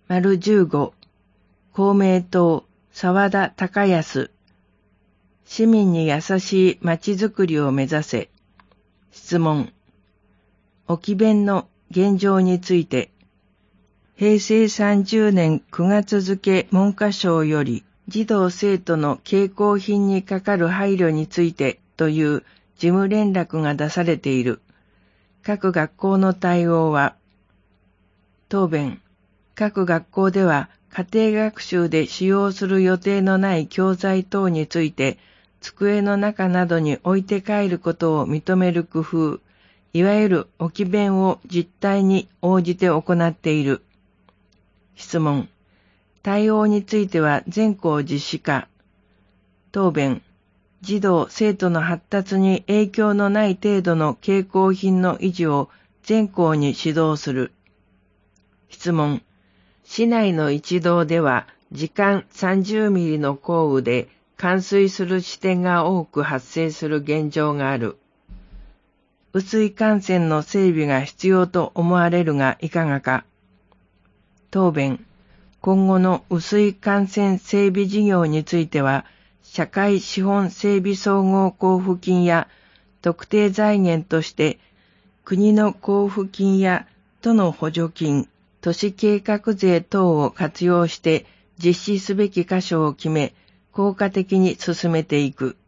15公明党沢田孝康市民に優しいまちづくりを目指せ。質問。置き弁の現状について。平成30年9月付文科省より児童生徒の携行品にかかる配慮についてという事務連絡が出されている。各学校の対応は。答弁。各学校では家庭学習で使用する予定のない教材等について机の中などに置いて帰ることを認める工夫、いわゆる置き弁を実態に応じて行っている。質問。対応については全校実施か。答弁。児童・生徒の発達に影響のない程度の携行品の維持を全校に指導する。質問。市内の一道では時間30ミリの降雨で冠水する地点が多く発生する現状がある。雨水幹線の整備が必要と思われるがいかがか。答弁。今後の雨水幹線整備事業については、社会資本整備総合交付金や特定財源として国の交付金や都の補助金、都市計画税等を活用して実施すべき箇所を決め、効果的に進めていく。